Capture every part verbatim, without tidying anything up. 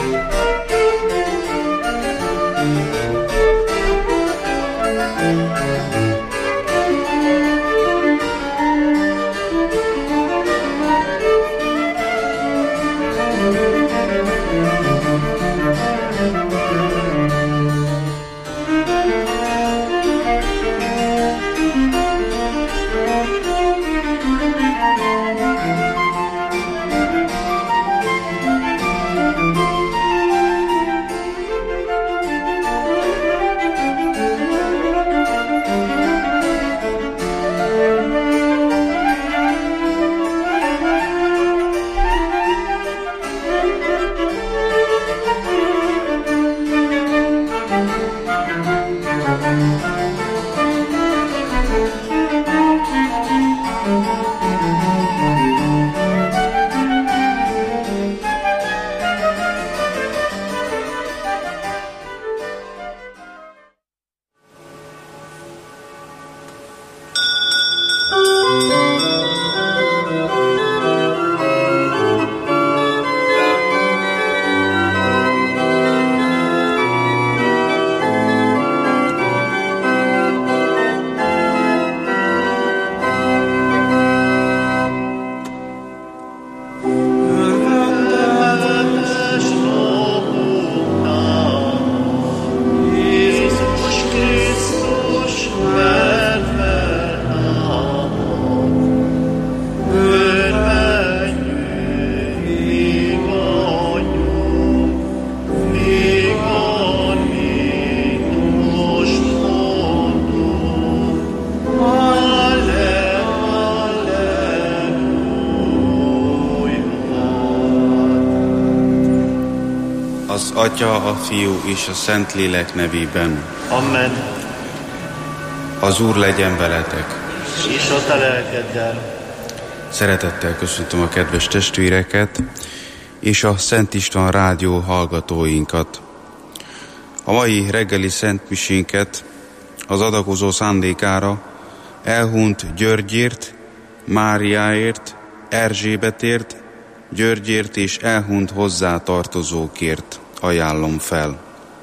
Atya, a Fiú és a Szentlélek nevében. Amen. Az Úr legyen veletek. És ott a lelkeddel. Szeretettel köszöntöm a kedves testvéreket és a Szent István rádió hallgatóinkat. A mai reggeli szentmisénket az adakozó szándékára elhunyt Györgyért, Máriáért, Erzsébetért, Györgyért és elhunyt hozzátartozókért ajánlom fel.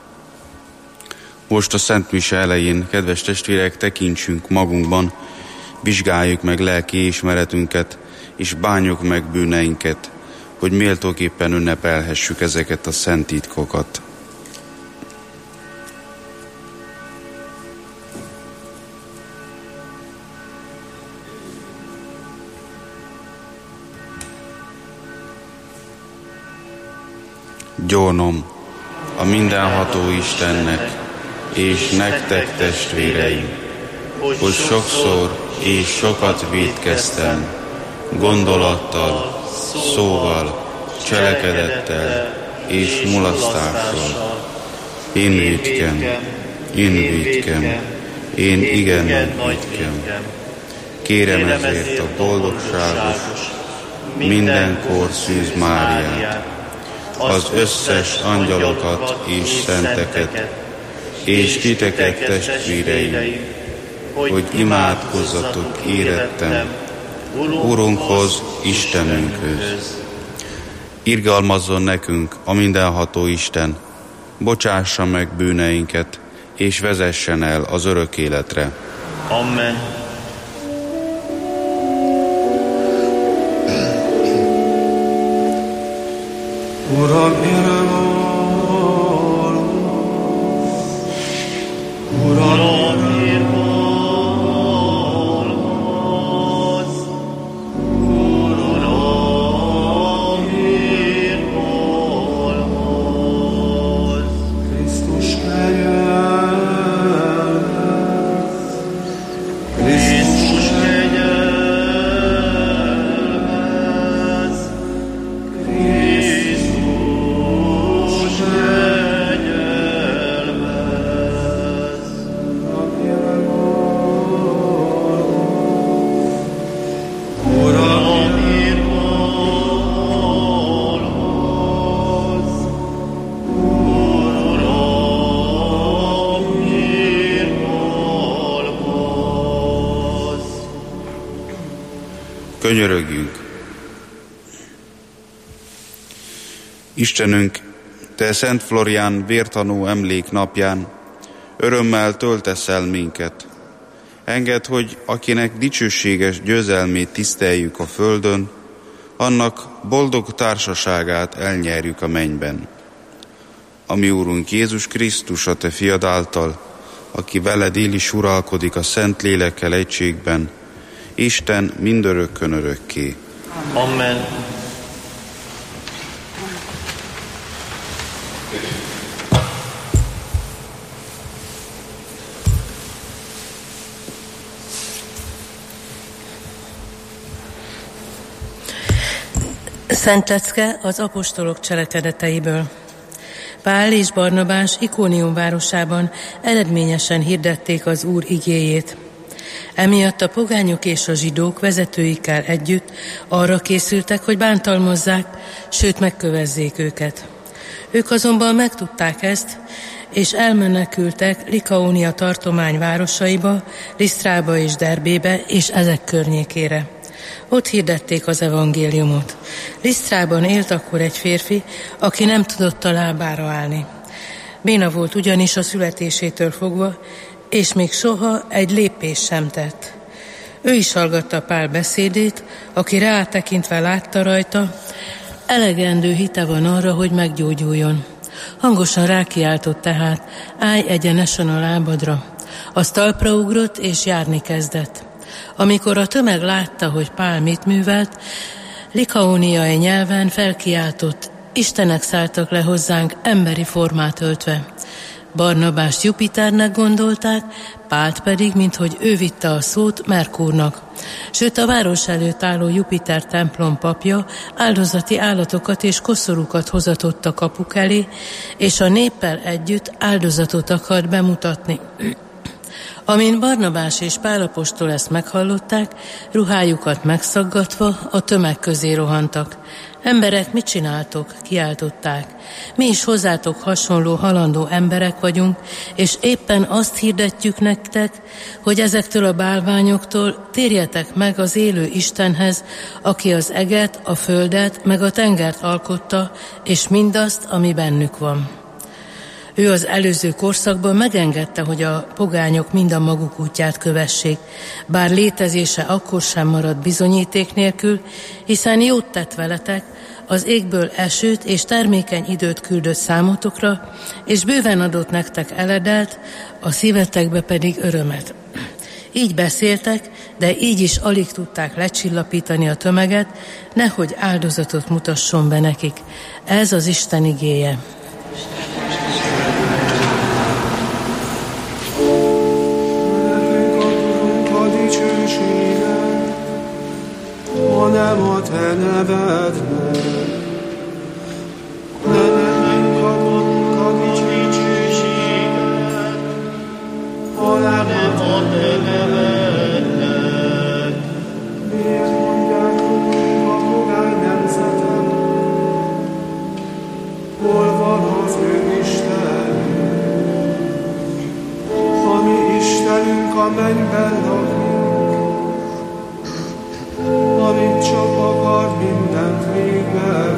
Most a szentmise elején, kedves testvérek, tekintsünk magunkban, vizsgáljuk meg lelki ismeretünket, és bánjuk meg bűneinket, hogy méltóképpen ünnepelhessük ezeket a szent titkokat. Gyónom a mindenható Istennek, és nektek, testvéreim, hogy sokszor és sokat vétkeztem, gondolattal, szóval, cselekedettel és mulasztással. Én vétkem, én vétkem, én igen nagy vétkem. Kérem ezért a boldogságos, mindenkor Szűz Máriát, az összes angyalokat és szenteket, és titeket, testvéreim, hogy imádkozzatok érettem Urunkhoz, Istenünkhöz. Irgalmazzon nekünk a mindenható Isten, bocsássa meg bűneinket, és vezessen el az örök életre. Amen. Uram, gyere való, Uram, gyere való, Uram, gyere való, Krisztus kegyelmez, Krisztus kegyelmez, Könyörögjünk! Istenünk, te Szent Florián vértanú emlék napján örömmel töltesz el minket. Engedd, hogy akinek dicsőséges győzelmét tiszteljük a földön, annak boldog társaságát elnyerjük a mennyben. A mi Úrunk Jézus Krisztus, a te fiad által, aki veled él is uralkodik a Szent Lélekkel egységben, Isten mindörökkön örökké. Amen. Szent lecke az apostolok cselekedeteiből. Pál és Barnabás Ikónium városában eredményesen hirdették az Úr igéjét. Emiatt a pogányok és a zsidók vezetőikkel együtt arra készültek, hogy bántalmazzák, sőt megkövezzék őket. Ők azonban megtudták ezt, és elmenekültek Likaónia tartomány városaiba, Lisztrába és Derbébe és ezek környékére. Ott hirdették az evangéliumot. Lisztrában élt akkor egy férfi, aki nem tudott a lábára állni. Béna volt ugyanis a születésétől fogva, és még soha egy lépés sem tett. Ő is hallgatta Pál beszédét, aki rátekintve látta rajta, elegendő hite van arra, hogy meggyógyuljon. Hangosan rákiáltott tehát, állj egyenesen a lábadra. Az talpra ugrott, és járni kezdett. Amikor a tömeg látta, hogy Pál mit művelt, likaóniai nyelven felkiáltott, Istenek szálltak le hozzánk emberi formát öltve. Barnabást Jupiternek gondolták, Pált pedig, minthogy ő vitte a szót, Merkurnak. Sőt, a város előtt álló Jupiter templom papja áldozati állatokat és koszorúkat hozatott a kapuk elé, és a néppel együtt áldozatot akart bemutatni. Amint Barnabás és Pál apostol ezt meghallották, ruhájukat megszaggatva a tömeg közé rohantak. Emberek, mit csináltok? Kiáltották. Mi is hozzátok hasonló halandó emberek vagyunk, és éppen azt hirdetjük nektek, hogy ezektől a bálványoktól térjetek meg az élő Istenhez, aki az eget, a földet, meg a tengert alkotta, és mindazt, ami bennük van. Ő az előző korszakban megengedte, hogy a pogányok mind a maguk útját kövessék, bár létezése akkor sem maradt bizonyíték nélkül, hiszen jót tett veletek, az égből esőt és termékeny időt küldött számotokra, és bőven adott nektek eledelt, a szívetekbe pedig örömet. Így beszéltek, de így is alig tudták lecsillapítani a tömeget, nehogy áldozatot mutasson be nekik. Ez az Isten igéje. hanem a te nevednek. De nekünk adunk a dicsőséget, hanem a te nevednek. Miért mondják rólunk a pogány nemzetek? Hol van az ő Istenünk? A mi Istenünk a mennyben lakik, amit csak akar mindent végbe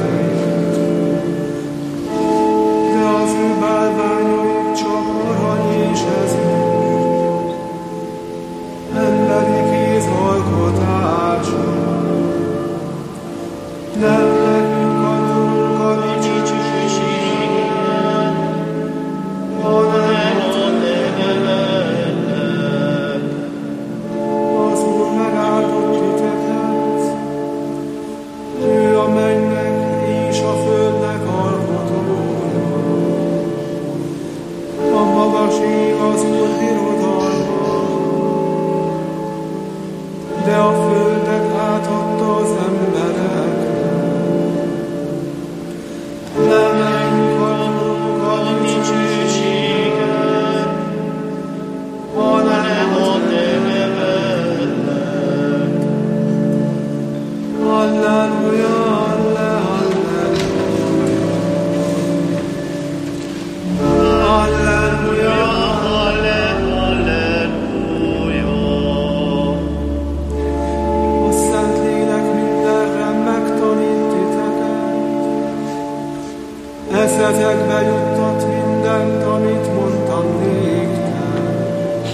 Eszetekbe juttat mindent, amit mondtam néktek.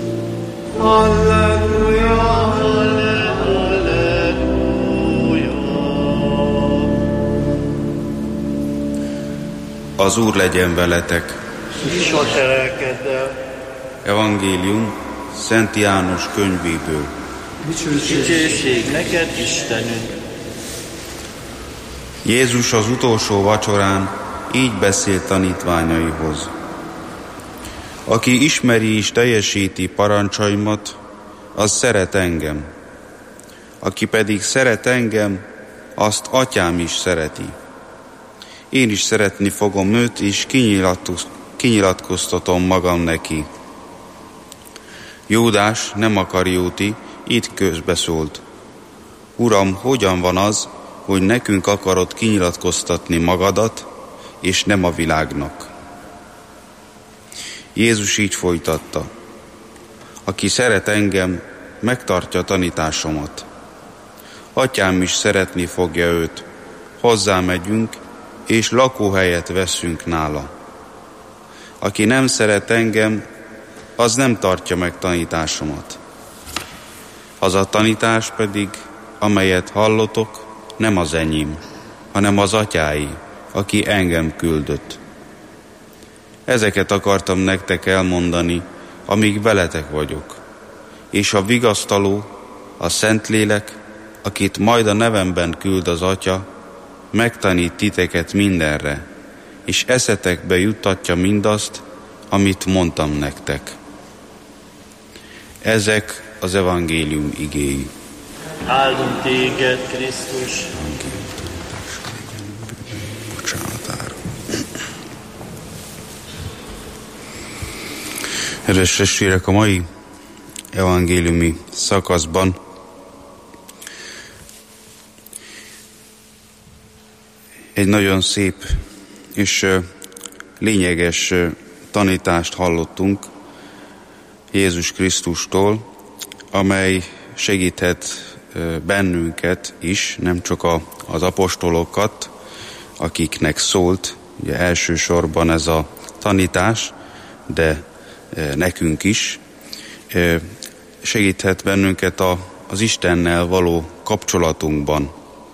Halleluja, Halleluja. Az Úr legyen veletek. És a te lelkeddel. Evangélium Szent János könyvéből. Dicsőség neked, Istenünk. Jézus az utolsó vacsorán így beszélt tanítványaihoz. Aki ismeri és teljesíti parancsaimat, az szeret engem. Aki pedig szeret engem, azt Atyám is szereti. Én is szeretni fogom őt, és kinyilatkoztatom magam neki. Júdás, nem Akarióti, itt közbeszólt. Uram, hogyan van az, hogy nekünk akarod kinyilatkoztatni magadat, és nem a világnak? Jézus így folytatta. Aki szeret engem, megtartja tanításomat. Atyám is szeretni fogja őt. Hozzá megyünk, és lakóhelyet veszünk nála. Aki nem szeret engem, az nem tartja meg tanításomat. Az a tanítás pedig, amelyet hallotok, nem az enyém, hanem az Atyái, aki engem küldött. Ezeket akartam nektek elmondani, amíg veletek vagyok. És a vigasztaló, a Szentlélek, akit majd a nevemben küld az Atya, megtanít titeket mindenre, és eszetekbe juttatja mindazt, amit mondtam nektek. Ezek az evangélium igéi. Áldunk téged, Krisztus. Bocsánatára. Kedves testvérek, a mai evangéliumi szakaszban egy nagyon szép és lényeges tanítást hallottunk Jézus Krisztustól, amely segíthet bennünket is, nem csak a, az apostolokat, akiknek szólt, ugye elsősorban ez a tanítás, de nekünk is. Segíthet bennünket a, az Istennel való kapcsolatunkban.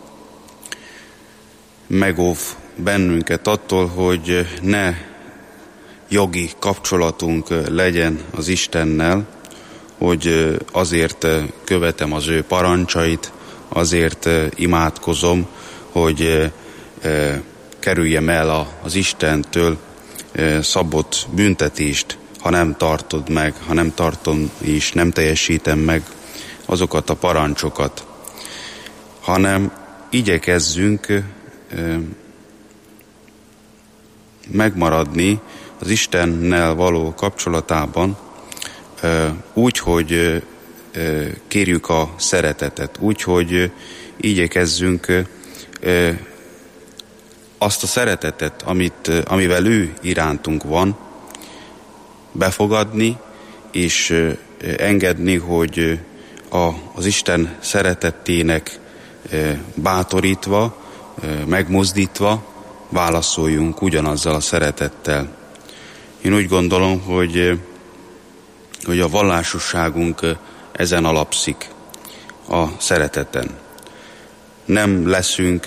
Megóv bennünket attól, hogy ne jogi kapcsolatunk legyen az Istennel, hogy azért követem az ő parancsait, azért imádkozom, hogy kerüljem el az Istentől szabott büntetést, ha nem tartod meg, ha nem tartom és nem teljesítem meg azokat a parancsokat, hanem igyekezzünk megmaradni az Istennel való kapcsolatában, úgy, hogy kérjük a szeretetet, úgy, hogy igyekezzünk azt a szeretetet, amit, amivel ő irántunk van, befogadni, és engedni, hogy a, az Isten szeretetének bátorítva, megmozdítva válaszoljunk ugyanazzal a szeretettel. Én úgy gondolom, hogy, hogy a vallásosságunk ezen alapszik, a szereteten. Nem leszünk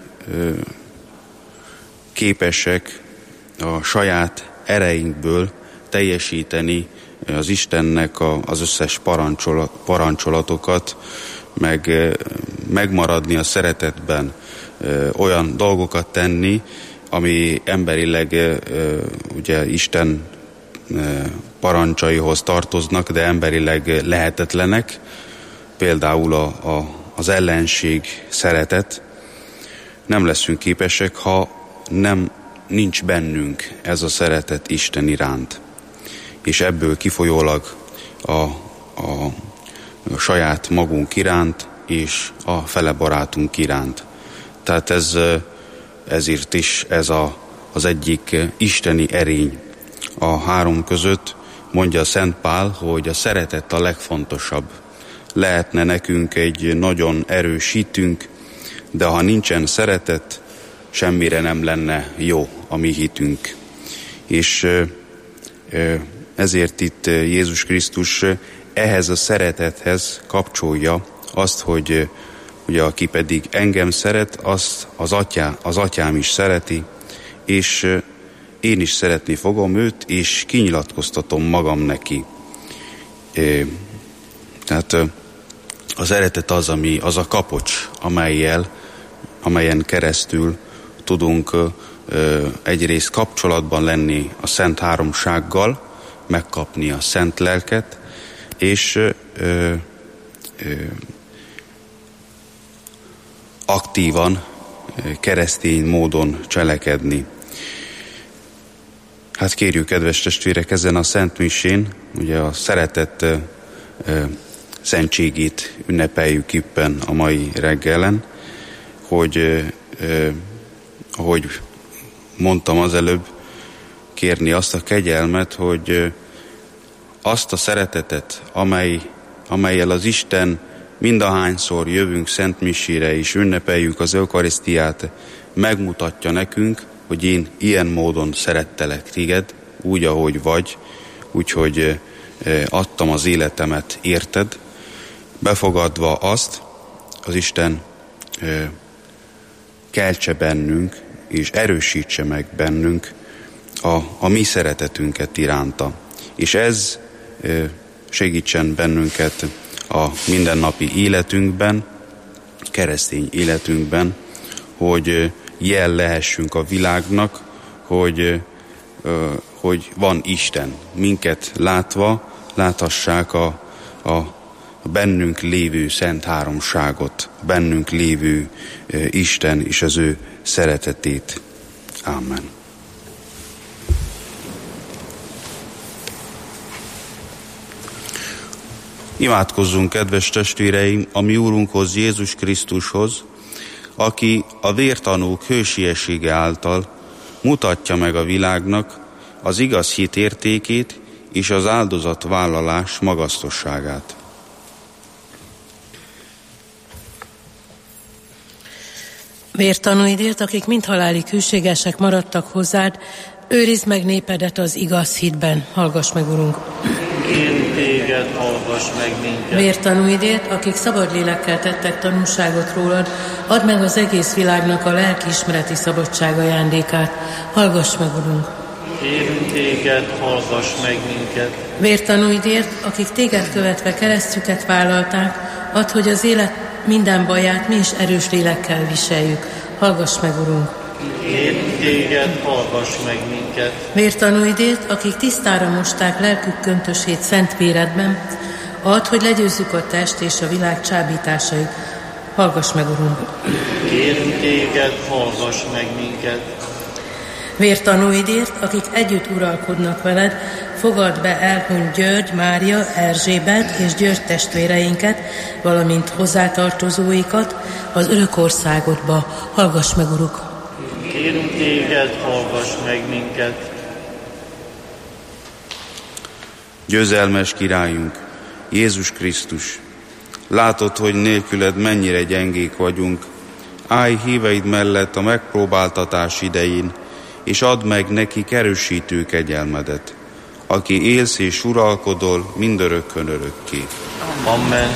képesek a saját ereinkből teljesíteni az Istennek az összes parancsolatokat, meg megmaradni a szeretetben, olyan dolgokat tenni, ami emberileg ugye Isten parancsaihoz tartoznak, de emberileg lehetetlenek, például a, a, az ellenség szeretet. Nem leszünk képesek, ha nem nincs bennünk ez a szeretet Isten iránt. És ebből kifolyólag a, a, a saját magunk iránt és a fele barátunk iránt. Tehát ez, ezért is ez a, az egyik isteni erény a három között. Mondja Szent Pál, hogy a szeretet a legfontosabb. Lehetne nekünk egy nagyon erős hitünk, de ha nincsen szeretet, semmire nem lenne jó a mi hitünk. És ezért itt Jézus Krisztus ehhez a szeretethez kapcsolja azt, hogy ugye aki pedig engem szeret, azt az, atyá, az atyám is szereti, és én is szeretni fogom őt, és kinyilatkoztatom magam neki. Tehát a szeretet az, ami, az a kapocs, amellyel, amelyen keresztül tudunk egyrészt kapcsolatban lenni a Szent Háromsággal, megkapni a Szent Lelket, és ö, ö, aktívan, keresztény módon cselekedni. Hát kérjük, kedves testvérek, ezen a Szent Misén, ugye a szeretet ö, ö, szentségét ünnepeljük éppen a mai reggelen, hogy ö, ö, ahogy mondtam az előbb, kérni azt a kegyelmet, hogy azt a szeretetet, amely, amellyel az Isten mindahányszor jövünk Szent Misére és ünnepeljük az Eukarisztiát, megmutatja nekünk, hogy én ilyen módon szerettelek téged, úgy, ahogy vagy, úgyhogy adtam az életemet érted, befogadva azt, az Isten keltse bennünk, és erősítse meg bennünk a, a mi szeretetünket iránta. És ez segítsen bennünket a mindennapi életünkben, keresztény életünkben, hogy jel lehessünk a világnak, hogy, hogy van Isten. Minket látva láthassák a, a bennünk lévő Szent Háromságot, bennünk lévő Isten és az ő szeretetét. Amen. Imádkozzunk, kedves testvéreim, a mi Úrunkhoz, Jézus Krisztushoz, aki a vértanúk hősiessége által mutatja meg a világnak az igaz hit értékét és az áldozatvállalás magasztosságát. Vértanúidért, akik mind halálig hűségesek maradtak hozzád, őrizd meg népedet az igaz hitben. Hallgass meg, Urunk! Kérünk téged, hallgass meg minket! Vértanúidért, akik szabad lélekkel tettek tanúságot rólad, add meg az egész világnak a lelkiismereti szabadság ajándékát. Hallgass meg, Urunk! Kérünk téged, hallgass meg minket! Vértanúidért, akik téged követve keresztjüket vállalták, add, hogy az élet minden baját mi is erős lélekkel viseljük. Hallgass meg, Urunk! Kérünk téged, hallgass meg minket! Vértanúidért, akik tisztára mosták lelkük köntösét szent véredben, add, hogy legyőzzük a test és a világ csábításait. Hallgass meg, Urunk! Kérünk téged, hallgass meg minket! Vértanúidért, akik együtt uralkodnak veled, fogadd be Elhuny György, Mária, Erzsébet és György testvéreinket, valamint hozzátartozóikat az örök országodba. Hallgass meg, Uruk! Kérünk téged, hallgass meg minket! Győzelmes királyunk, Jézus Krisztus, látod, hogy nélküled mennyire gyengék vagyunk. Állj híveid mellett a megpróbáltatás idején, és add meg neki erősítő kegyelmedet, aki élsz és uralkodol mindörökkön örökké. Amen.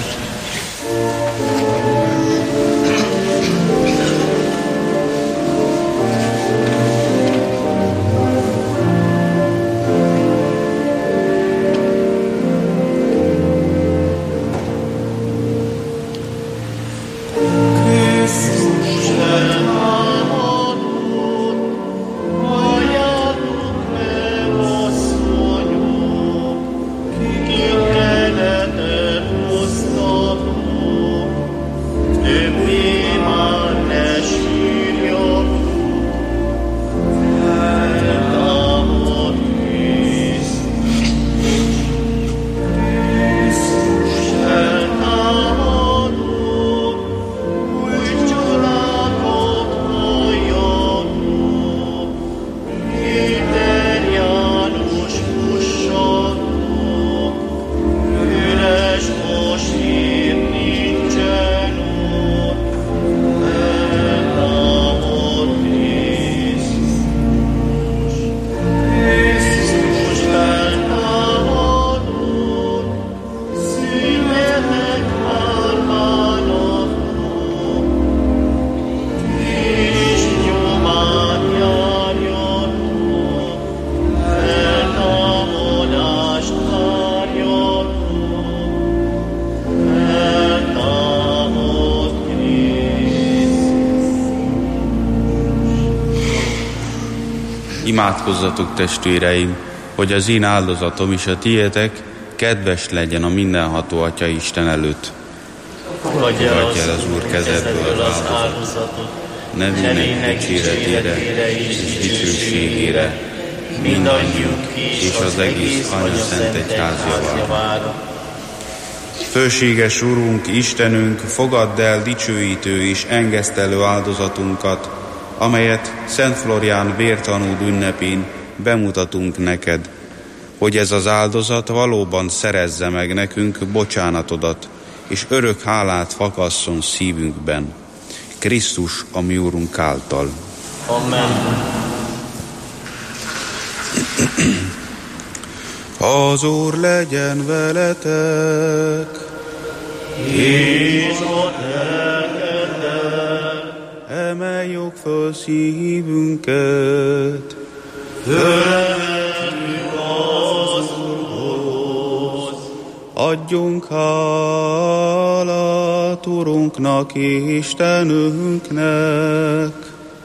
Imádkozzatok, testvéreim, hogy az én áldozatom és a tiétek kedves legyen a mindenható Atya Isten előtt. Fogadj el Fogadj el az Úr kezedből az áldozatot, nevének dicséretére és dicsőségére, mindannyiunk és az egész Anya Szent Egyház javára. Főséges Urunk, Istenünk, fogadd el dicsőítő és engesztelő áldozatunkat, amelyet Szent Florián vértanúd ünnepén bemutatunk neked, hogy ez az áldozat valóban szerezze meg nekünk bocsánatodat, és örök hálát fakasszon szívünkben. Krisztus, a mi Úrunk által. Amen. Az Úr legyen veletek, és a lelkeddel. Emeljük föl szívünket, Fölemeljük az Úrhoz. adjunk hálát Urunknak, Istenünknek.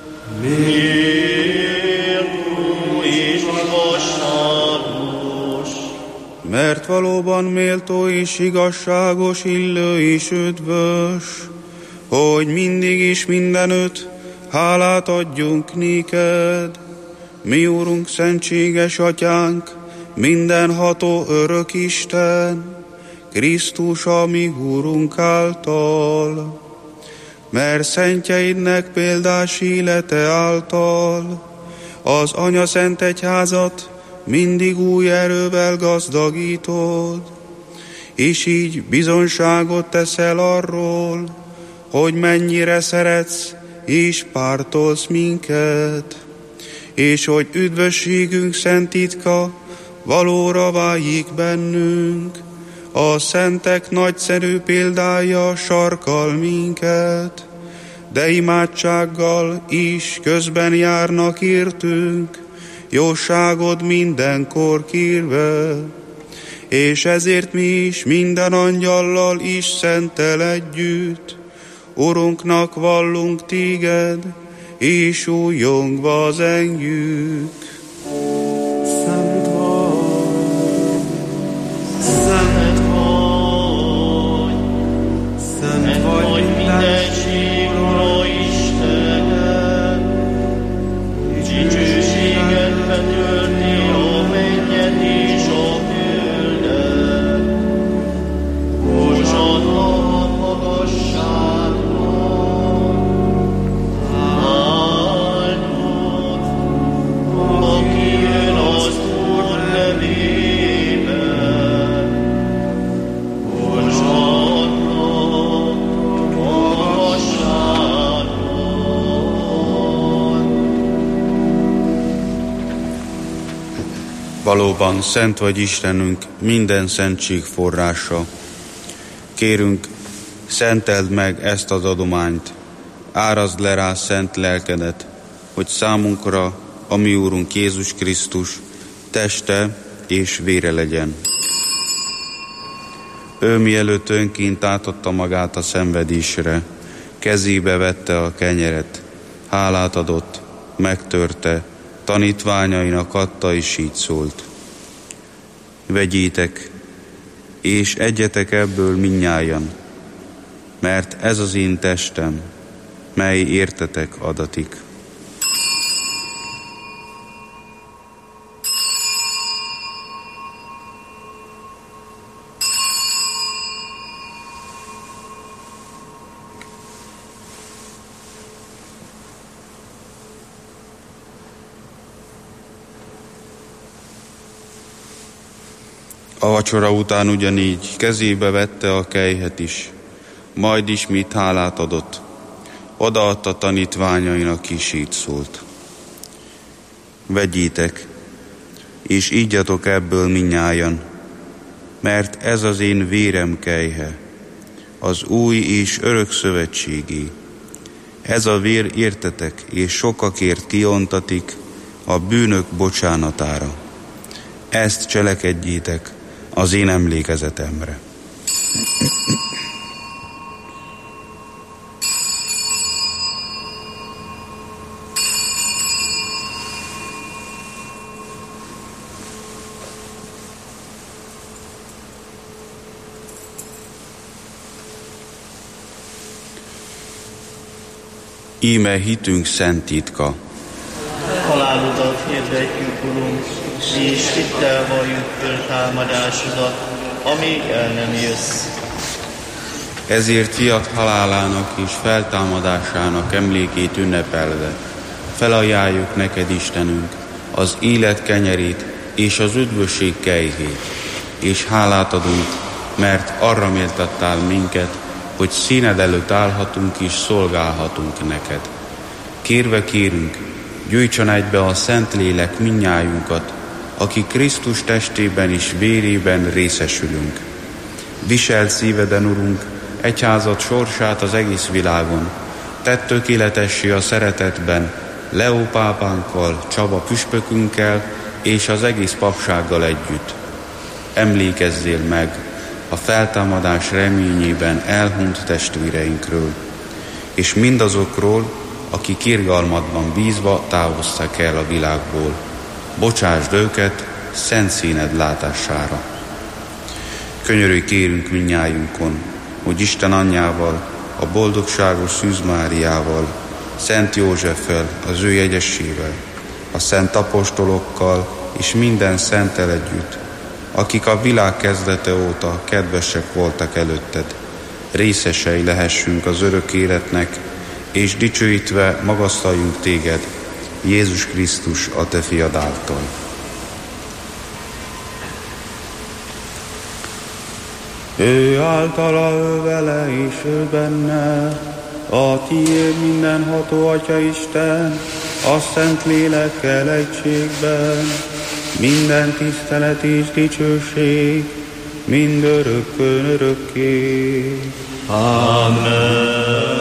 Méltó és igazságos, Mert valóban méltó és igazságos, illő és üdvös, hogy mindig is mindenütt hálát adjunk néked, mi Úrunk, szentséges Atyánk, mindenható örök Isten, Krisztus, a mi Úrunk által. Mert szentjeidnek példás élete által az Anya Szent Egyházat mindig új erővel gazdagítod, és így bizonyságot teszel arról, hogy mennyire szeretsz és pártolsz minket, és hogy üdvösségünk szent titka valóra váljék bennünk, a szentek nagyszerű példája sarkal minket, de imádsággal is közben járnak értünk, jóságod mindenkor kérve, és ezért mi is minden angyallal is szenttel együtt Urunknak vallunk téged, és újjongva zengjük. Szent vagy, Szent vagy, Szent vagy mindenség Ura Istenem, dicsőséget betölti a mennyet és a földet. Hozsanna a magasságban, áldott, aki jön az Úr nevében. Hozsanna magasságban. Valóban szent vagy Istenünk, minden szentség forrása. Kérünk, szenteld meg ezt az adományt, árazd le rá szent lelkedet, hogy számunkra a mi Úrunk Jézus Krisztus teste és vére legyen. Ő mielőtt önként átadta magát a szenvedésre, kezébe vette a kenyeret, hálát adott, megtörte, tanítványainak adta, és így szólt. Vegyétek, és egyetek ebből mindnyájan, mert ez az én testem, mely értetek adatik. A vacsora után ugyanígy kezébe vette a kelyhet is, majd ismét hálát adott. Odaadta tanítványainak, is így szólt. Vegyétek, és ígyatok ebből mindnyájan, mert ez az én vérem kelyhe, az új és örök szövetségé. Ez a vér értetek és sokakért kiontatik a bűnök bocsánatára. Ezt cselekedjétek az én emlékezetemre. Íme hitünk szent titka. Halálodat hirdetjük, Urunk, és hittel valljuk föltámadásodat, amíg el nem jössz. Ezért fiat halálának és feltámadásának emlékét ünnepelve felajánljuk neked, Istenünk, az élet kenyerét és az üdvösség kejhét, és hálát adunk, mert arra méltattál minket, hogy színed előtt állhatunk és szolgálhatunk neked. Kérve kérünk, gyújtson egybe a Szentlélek mindnyájunkat, aki Krisztus testében és vérében részesülünk. Viseld szíveden, Urunk, egyházad sorsát az egész világon, tedd tökéletessé a szeretetben, Leó pápánkkal, Csaba püspökünkkel és az egész papsággal együtt. Emlékezzél meg a feltámadás reményében elhunyt testvéreinkről, és mindazokról, akik irgalmadban bízva távoztak el a világból. Bocsásd őket szent színed látására. Könyörülj kérünk mindnyájunkon, hogy Isten anyjával, a boldogságos Szűz Máriával, Szent Józseffel, az ő jegyesével, a szent apostolokkal és minden szenttel együtt, akik a világ kezdete óta kedvesek voltak előtted, részesei lehessünk az örök életnek, és dicsőítve magasztaljunk téged, Jézus Krisztus, a te fiad által. Ő általa, ő vele és ő benne, a tiéd mindenható Atya Isten, a Szent Lélekkel egységben, minden tisztelet és dicsőség, mindörökkön örökké. Amen.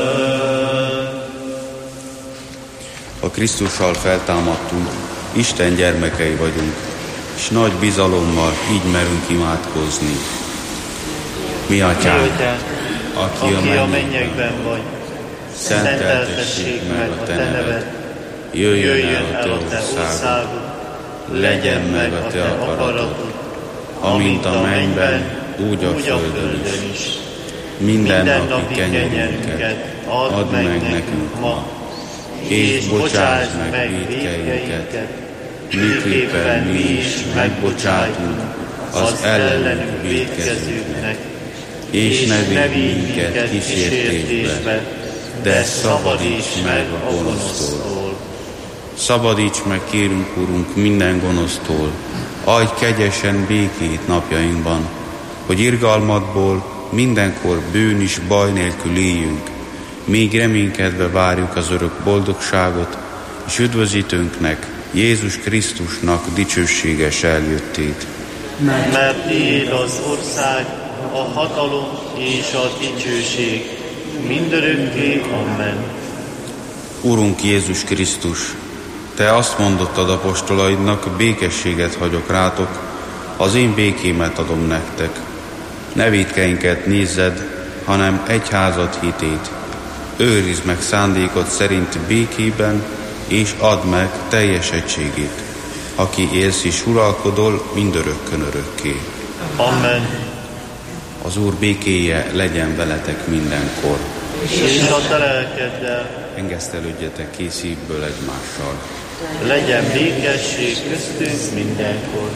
A Krisztussal feltámadtunk, Isten gyermekei vagyunk, és nagy bizalommal így merünk imádkozni. Mi Atyánk, aki, aki a a mennyekben vagy, szenteltessék meg a te neved, jöjjön el a te országod, legyen meg a te akaratod, amint a mennyben, úgy a földön is. Minden napi kenyerünket add meg nekünk ma, és bocsásd meg vétkeinket, miképpen mi is megbocsátunk az ellenünk vétkezőknek, és ne vigy minket kísértésbe, de szabadíts meg a gonosztól. Szabadíts meg, kérünk, Urunk, minden gonosztól, adj kegyesen békét napjainkban, hogy irgalmadból mindenkor bűn is baj nélkül éljünk, még reménykedve várjuk az örök boldogságot, és üdvözítőnknek, Jézus Krisztusnak dicsőséges eljöttét. Mert tiéd az ország, a hatalom és a dicsőség, mindörökké. Amen. Urunk Jézus Krisztus, te azt mondottad apostolaidnak, békességet hagyok rátok, az én békémet adom nektek. Ne vétkeinket nézzed, hanem egyházad hitét. Őrizd meg szándékod szerint békében, és add meg teljes egységét, aki élsz és uralkodol mindörökkön örökké. Amen. Az Úr békéje legyen veletek mindenkor. És a te lelkeddel. Engesztelődjetek ki szívből egymással. Legyen békesség köztünk mindenkor.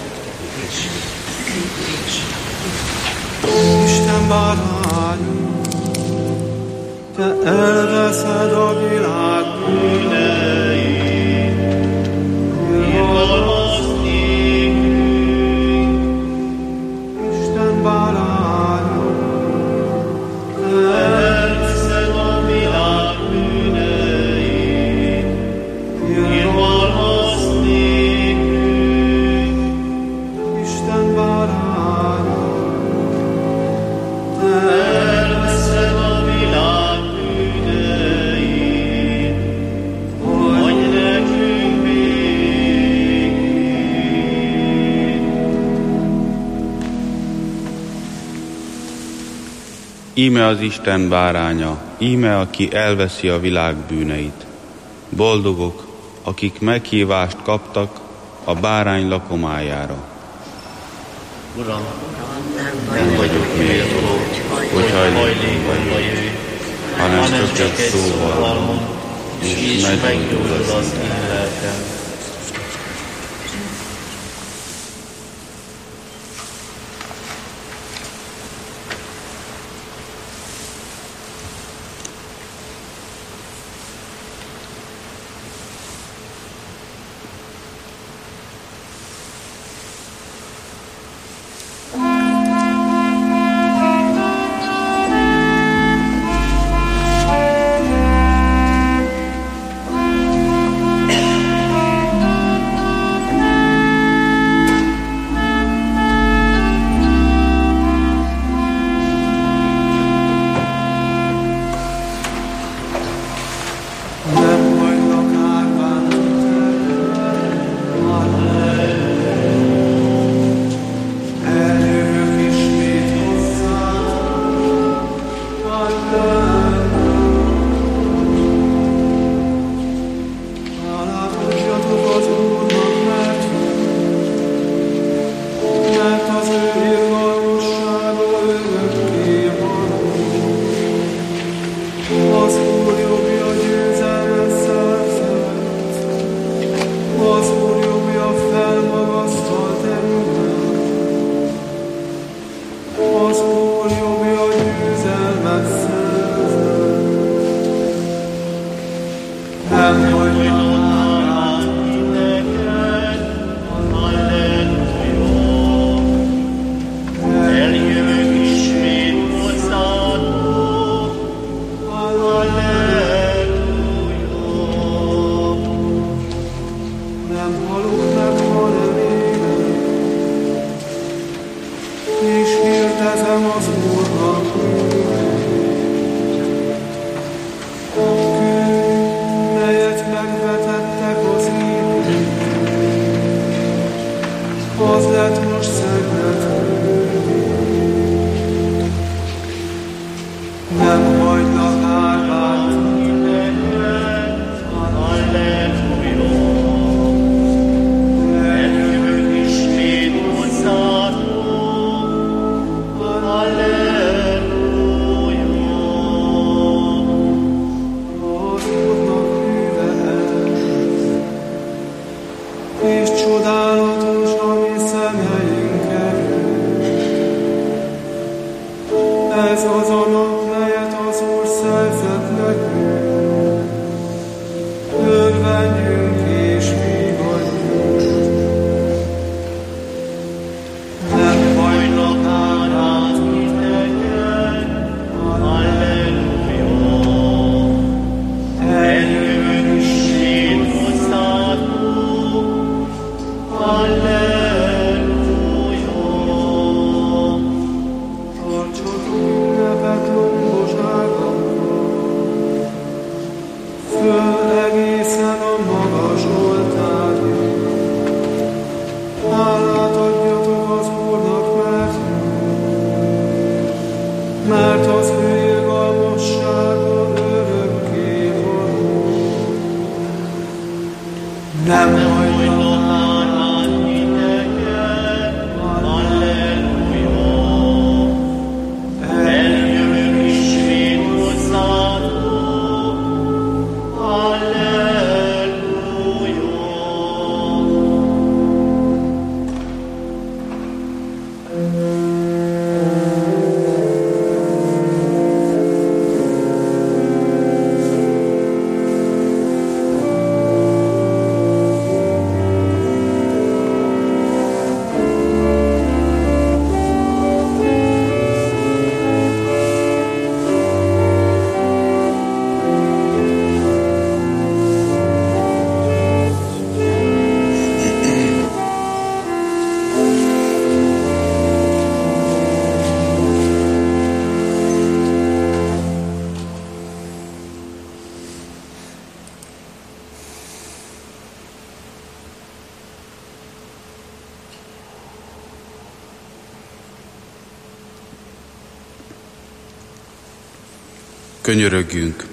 Isten bárányunk, te elveszed a világ bűneit, Irgalmaz nékünk. Isten bárányunk, te Elveszed a világ bűneit, irgalmaz nékünk. Isten bárányunk, te Elveszed a világ bűneit, adj nekünk békét. Íme az Isten báránya, íme, aki elveszi a világ bűneit. Boldogok, akik meghívást kaptak a bárány lakomájára. Uram, Nem vagyok méltó, hogy hajlékomba jöjj, hanem csak egy szóval mond, és meggyógyul az én lelkem. Könyörögjünk!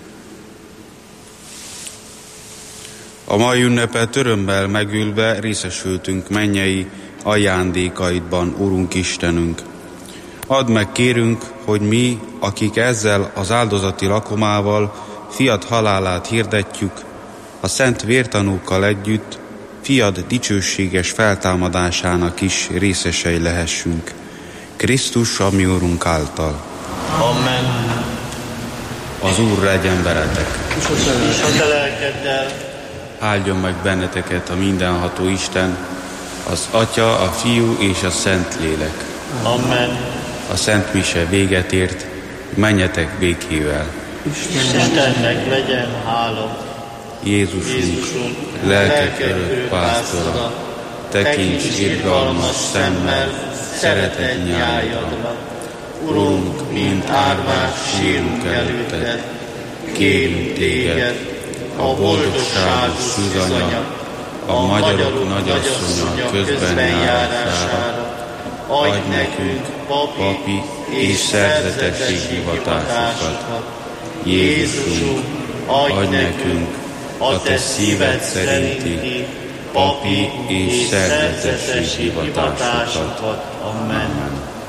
A mai ünnepet örömmel megülve részesültünk mennyei ajándékaidban, Urunk Istenünk. Add meg, kérünk, hogy mi, akik ezzel az áldozati lakomával fiad halálát hirdetjük, a szent vértanúkkal együtt fiad dicsőséges feltámadásának is részesei lehessünk. Krisztus, a mi Urunk által. Amen. Az Úr legyen veletek. És a te lelkeddel. Áldjon meg benneteket a mindenható Isten, az Atya, a Fiú és a Szent Lélek. Amen. A Szent Mise véget ért, menjetek békével. Istennek legyen hála. Jézusunk, Jézusunk lelkek örök pásztora, tekints irgalmas szemmel szeretett nyájadra. Urunk, mint árvát sírunk előtted, kérünk téged, a boldogságos szűzanya, a magyarok nagyasszonya közben járására, adj nekünk papi és szerzetesség hivatásokat. Jézusunk, adj nekünk a te szíved szerinti papi és szerzetesség hivatásokat. Amen.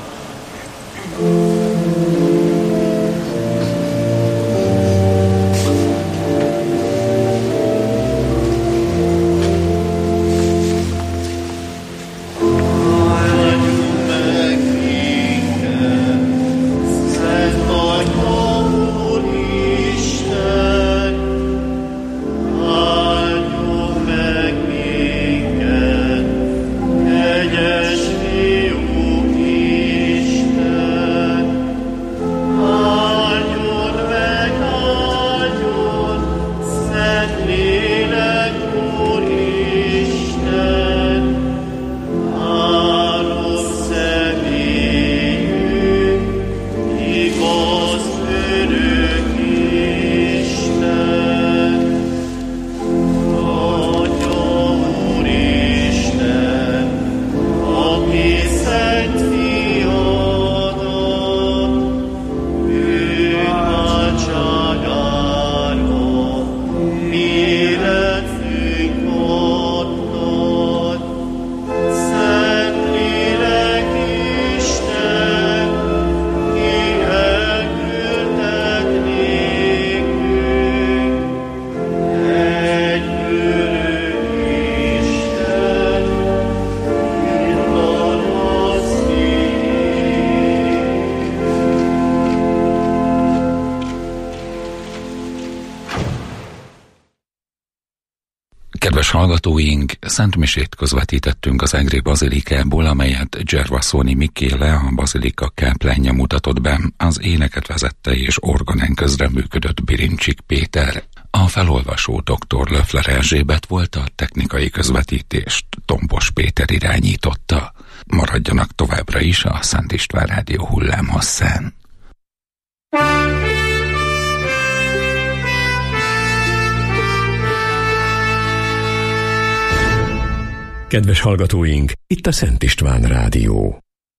Kedves hallgatóink, Szent Misét közvetítettünk az Egri Bazilikából, amelyet Gervasoni Mikéle, a bazilika káplánja mutatott be, az éneket vezette és orgonán közreműködött Birincsik Péter. A felolvasó doktor Löffler Erzsébet volt, a technikai közvetítést Tompos Péter irányította. Maradjanak továbbra is a Szent István Rádió hullámhosszán. Kedves hallgatóink, itt a Szent István Rádió.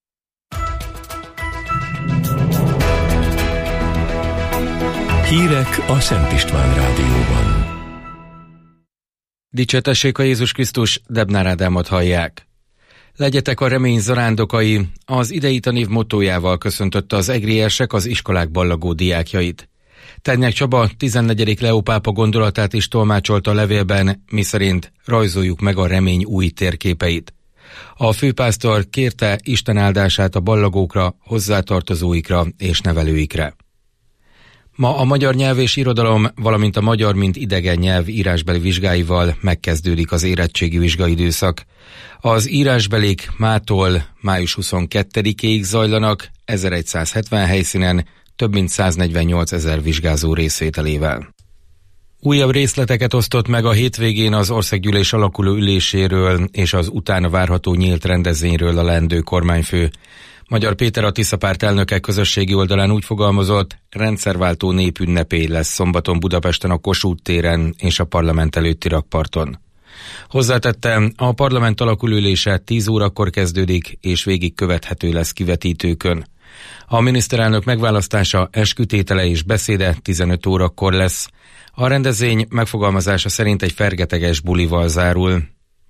Hírek a Szent István Rádióban. Dicséretessék a Jézus Krisztus, Debnár Ádámot hallják. Legyetek a remény zarándokai, az idei tanév mottójával köszöntötte az egriesek az iskolák ballagó diákjait. Ternyák Csaba tizennegyedik Leó pápa gondolatát is tolmácsolta a levélben, miszerint rajzoljuk meg a remény új térképeit. A főpásztor kérte Isten áldását a ballagókra, hozzátartozóikra és nevelőikre. Ma a magyar nyelv és irodalom, valamint a magyar mint idegen nyelv írásbeli vizsgáival megkezdődik az érettségi vizsgaidőszak. Az írásbelik mától május huszonkettedikéig zajlanak, ezerszázhetven helyszínen, több mint száznegyvennyolcezer vizsgázó részvételével. Újabb részleteket osztott meg a hétvégén az országgyűlés alakuló üléséről és az utána várható nyílt rendezvényről a leendő kormányfő. Magyar Péter, a Tiszapárt elnöke közösségi oldalán úgy fogalmazott, rendszerváltó népünnepé lesz szombaton Budapesten a Kossuth téren és a parlament előtti rakparton. Hozzátette, a parlament alakuló ülése tíz órakor kezdődik és végig követhető lesz kivetítőkön. A miniszterelnök megválasztása, eskütétele és beszéde tizenöt órakor lesz. A rendezvény megfogalmazása szerint egy fergeteges bulival zárul.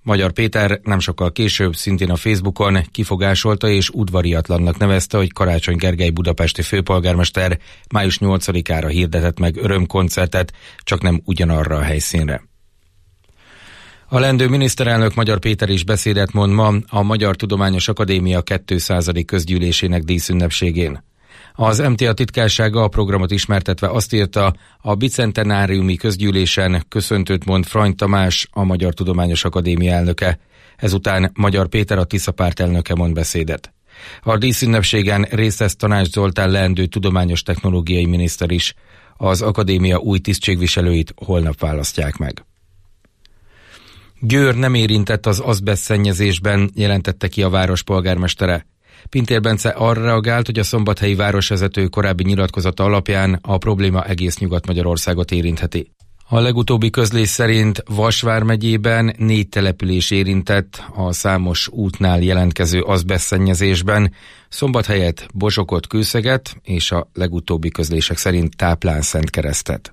Magyar Péter nem sokkal később szintén a Facebookon kifogásolta és udvariatlannak nevezte, hogy Karácsony Gergely budapesti főpolgármester május nyolcadikára hirdetett meg örömkoncertet, csak nem ugyanarra a helyszínre. A lendő miniszterelnök Magyar Péter is beszédet mond ma a Magyar Tudományos Akadémia kétszázadik közgyűlésének díszünnepségén. Az em té á titkársága a programot ismertetve azt írta, a bicentenáriumi közgyűlésen köszöntőt mond Frany Tamás, a Magyar Tudományos Akadémia elnöke. Ezután Magyar Péter, a Tisza párt elnöke mond beszédet. A díszünnepségen részt vesz Tanács Zoltán leendő tudományos technológiai miniszter is. Az akadémia új tisztségviselőit holnap választják meg. Győr nem érintett az azbeszt szennyezésben, jelentette ki a város polgármestere. Pintér Bence arra reagált, hogy a szombathelyi városvezető korábbi nyilatkozata alapján a probléma egész Nyugat-Magyarországot érintheti. A legutóbbi közlés szerint Vas vármegyében négy település érintett a számos útnál jelentkező azbeszt szennyezésben, Szombathelyet, Bozsokot, Kőszeget és a legutóbbi közlések szerint Táplán-Szentkeresztet.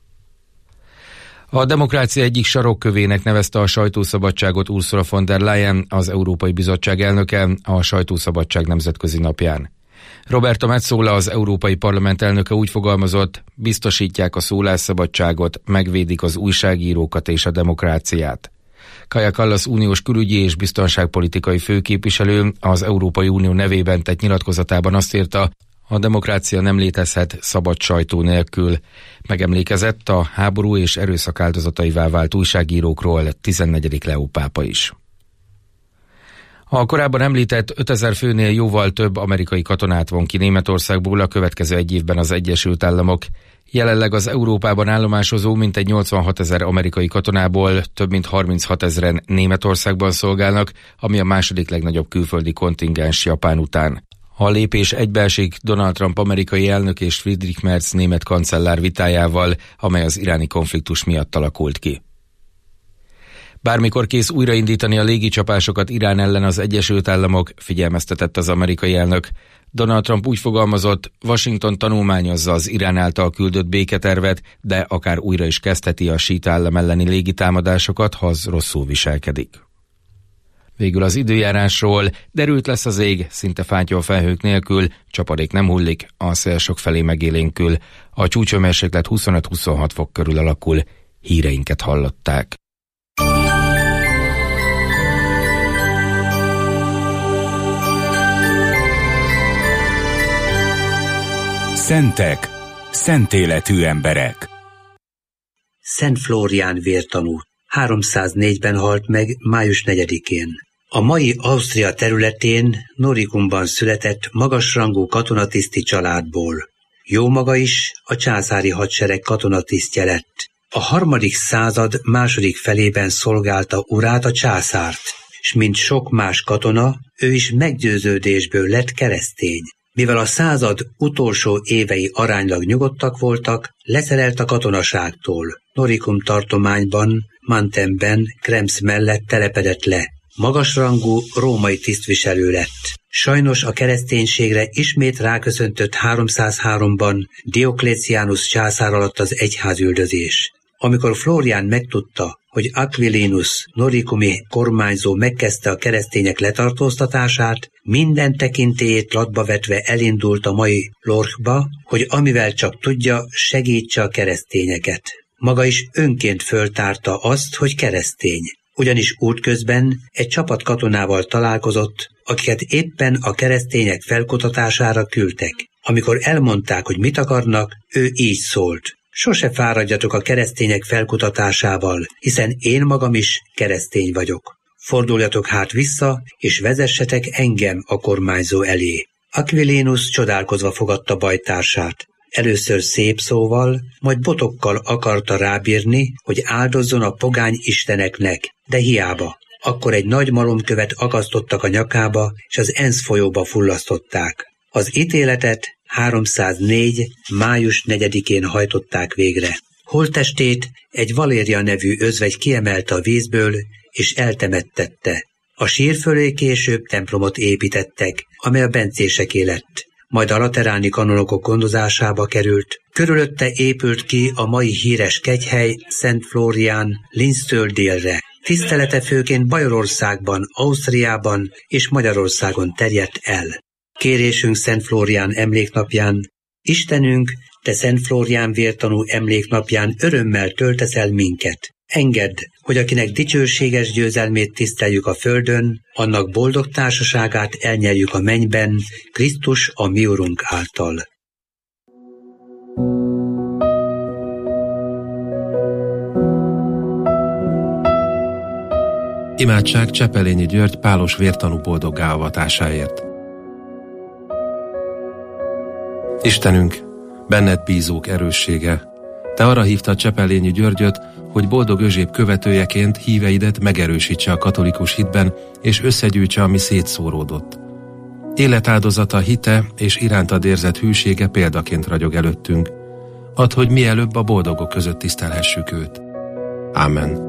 A demokrácia egyik sarokkövének nevezte a sajtószabadságot Ursula von der Leyen, az Európai Bizottság elnöke, a Sajtószabadság Nemzetközi Napján. Roberta Metsola, az Európai Parlament elnöke úgy fogalmazott, biztosítják a szólásszabadságot, megvédik az újságírókat és a demokráciát. Kaja Kallas uniós külügyi és biztonságpolitikai főképviselő az Európai Unió nevében tett nyilatkozatában azt írta, a demokrácia nem létezhet szabad sajtó nélkül. Megemlékezett a háború és erőszak áldozataivá vált újságírókról tizennegyedik Leó pápa is. A korábban említett ötezer főnél jóval több amerikai katonát von ki Németországból a következő egy évben az Egyesült Államok. Jelenleg az Európában állomásozó mintegy nyolcvanhatezer amerikai katonából több mint harminchatezren Németországban szolgálnak, ami a második legnagyobb külföldi kontingens Japán után. A lépés egybeesik Donald Trump amerikai elnök és Friedrich Merz német kancellár vitájával, amely az iráni konfliktus miatt alakult ki. Bármikor kész újraindítani a légicsapásokat Irán ellen az Egyesült Államok, figyelmeztetett az amerikai elnök. Donald Trump úgy fogalmazott, Washington tanulmányozza az Irán által küldött béketervet, de akár újra is kezdheti a síita állam elleni légitámadásokat, ha az rosszul viselkedik. Végül az időjárásról: derült lesz az ég, szinte fátyol felhők nélkül, csapadék nem hullik, a szél sokfelé megélénkül. A csúcsőmérséklet huszonöt-huszonhat fok körül alakul. Híreinket hallották. Szentek, szentéletű emberek. Szent Flórián vértanú háromszáznégyben halt meg május negyedikén. A mai Ausztria területén, Noricumban született magasrangú katonatiszti családból. Jó maga is a császári hadsereg katonatisztje lett. A harmadik század második felében szolgálta urát, a császárt, s mint sok más katona, ő is meggyőződésből lett keresztény. Mivel a század utolsó évei aránylag nyugodtak voltak, leszerelt a katonaságtól. Noricum tartományban, Mantemben, Krems mellett telepedett le. Magasrangú római tisztviselő lett. Sajnos a kereszténységre ismét ráköszöntött háromszázháromban Diocletianus császár alatt az egyházüldözés. Amikor Flórián megtudta, hogy Aquilinus noricumi kormányzó megkezdte a keresztények letartóztatását, minden tekintélyét latba vetve elindult a mai Lorchba, hogy amivel csak tudja, segítse a keresztényeket. Maga is önként föltárta azt, hogy keresztény. Ugyanis útközben egy csapat katonával találkozott, akiket éppen a keresztények felkutatására küldtek. Amikor elmondták, hogy mit akarnak, ő így szólt: sose fáradjatok a keresztények felkutatásával, hiszen én magam is keresztény vagyok. Forduljatok hát vissza, és vezessetek engem a kormányzó elé. Aquilinus csodálkozva fogadta bajtársát. Először szép szóval, majd botokkal akarta rábírni, hogy áldozzon a pogány isteneknek, de hiába. Akkor egy nagy malomkövet akasztottak a nyakába, és az Ensz folyóba fullasztották. Az ítéletet háromszáznégy. május negyedikén hajtották végre. Holttestét egy Valéria nevű özvegy kiemelte a vízből, és eltemettette. A sír fölé később templomot építettek, amely a bencéseké lett. Majd a lateráni kanonokok gondozásába került. Körülötte épült ki a mai híres kegyhely Szent Flórián Linztől délre. Tisztelete főként Bajorországban, Ausztriában és Magyarországon terjedt el. Kérésünk Szent Flórián emléknapján: Istenünk, te Szent Flórián vértanú emléknapján örömmel töltesz el minket. Engedd, hogy akinek dicsőséges győzelmét tiszteljük a földön, annak boldog társaságát elnyerjük a mennyben, Krisztus a mi Urunk által. Imádság Csepelényi György pálos vértanú boldoggá avatásáért. Istenünk, benned bízók erőssége, te arra hívtad Csepelényi Györgyöt, hogy boldog özséb követőjeként híveidet megerősítse a katolikus hitben, és összegyűjtse, ami szétszóródott. Életáldozata, hite és irántad érzett hűsége példaként ragyog előttünk. Add, hogy mielőbb a boldogok között tisztelhessük őt. Ámen.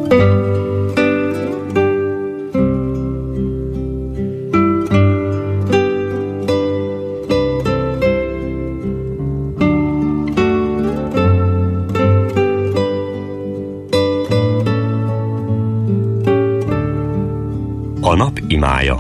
A nap imája.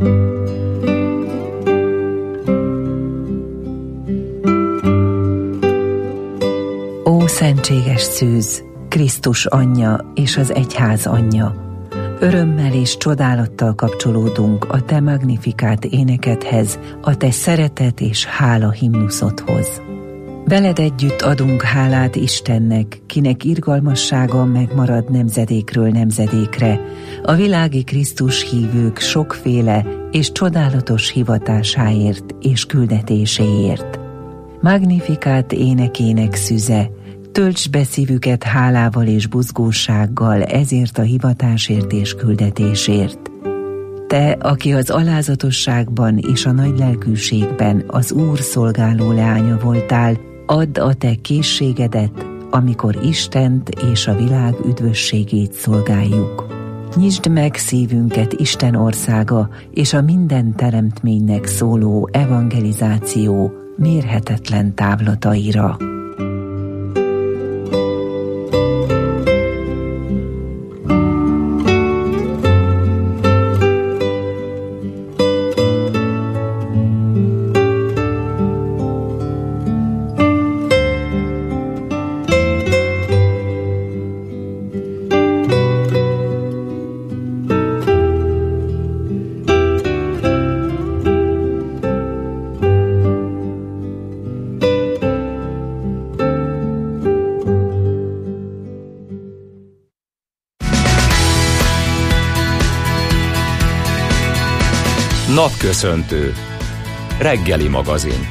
Ó szentséges szűz, Krisztus anyja és az egyház anyja! Örömmel és csodálattal kapcsolódunk a te magnifikát énekedhez, a te szeretet és hála himnuszodhoz. Veled együtt adunk hálát Istennek, kinek irgalmassága megmarad nemzedékről nemzedékre, a világi Krisztus hívők sokféle és csodálatos hivatásáért és küldetéséért. Magnifikát énekének szüze, töltsd be szívüket hálával és buzgósággal ezért a hivatásért és küldetésért. Te, aki az alázatosságban és a nagy lelkűségben az Úr szolgáló leánya voltál, add a te készségedet, amikor Istent és a világ üdvösségét szolgáljuk. Nyisd meg szívünket Isten országa és a minden teremtménynek szóló evangelizáció mérhetetlen távlataira. Napköszöntő. Reggeli magazin.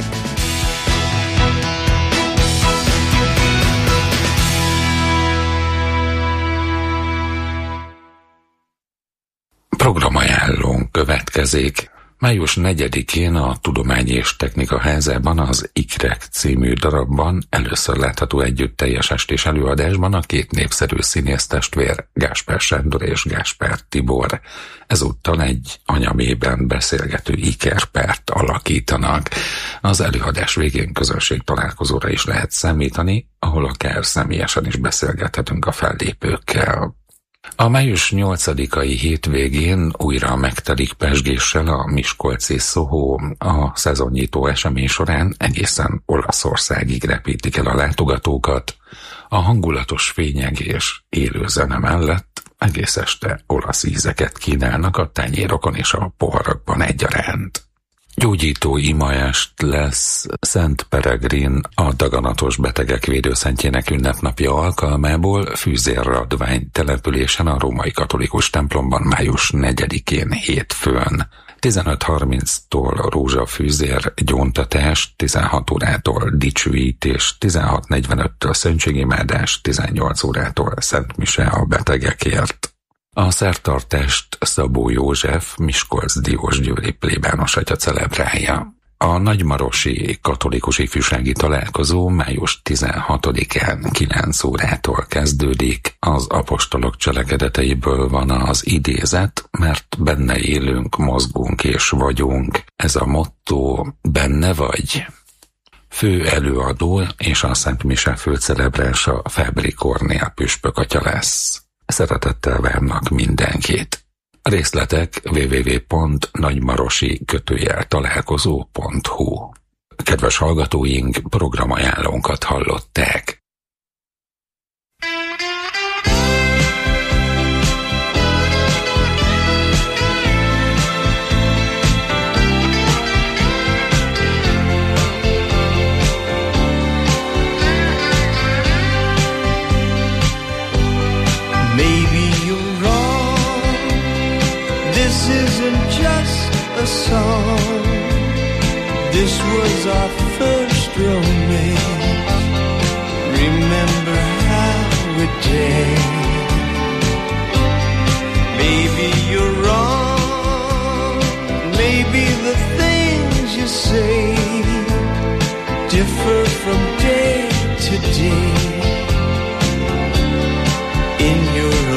Programajánlónk következik. május negyedikén a Tudomány és Technika Házában az Ikrek című darabban először látható együtt teljes estés előadásban a két népszerű színésztestvér, Gáspár Sándor és Gáspár Tibor. Ezúttal egy anyamében beszélgető ikerpárt alakítanak. Az előadás végén közönség találkozóra is lehet számítani, ahol akár személyesen is beszélgethetünk a fellépőkkel. A május nyolcadikai hétvégén újra megtelik pezsgéssel a Miskolci Soho. A szezonnyitó esemény során egészen Olaszországig repítik el a látogatókat. A hangulatos fényeg és élő zene mellett egész este olasz ízeket kínálnak a tányérokon és a poharakban egyaránt. Gyógyító imaest lesz Szent Peregrin, a daganatos betegek védőszentjének ünnepnapja alkalmából Fűzérradvány településen a római katolikus templomban május negyedikén hétfőn. tizenöt harminctól rózsafűzér gyóntatás, tizenhat órától dicsőítés, tizenhat negyvenöttől szentségimádás, tizennyolc órától szentmise a betegekért. A szertartást Szabó József, Miskolc Diósgyőri plébános atya celebrálja. A nagymarosi katolikus ifjúsági találkozó május tizenhatodikán kilenc órától kezdődik. Az apostolok cselekedeteiből van az idézet, mert benne élünk, mozgunk és vagyunk. Ez a motto, benne vagy? Fő előadó és a Szent Mise főcelebrása Fábri Kornél püspök atya lesz. Szeretettel várnak mindenkit. A részletek double-u double-u double-u pont nagymarosi kötőjel találkozó pont hu. Kedves hallgatóink, programajánlónkat hallották. A song. This was our first romance. Remember how it did. Maybe you're wrong. Maybe the things you say differ from day to day. In your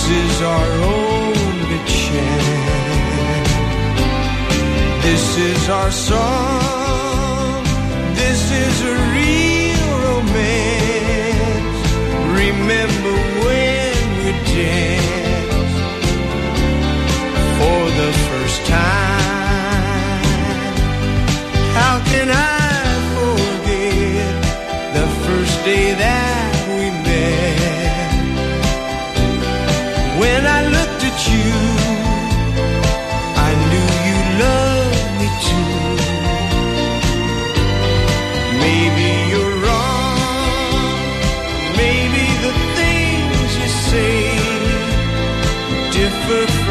is our only chance. This is our song. This is a real romance. Remember when you danced for the first time. How can I forget the first day that we met? When I looked at you, I knew you loved me too. Maybe you're wrong, maybe the things you say differ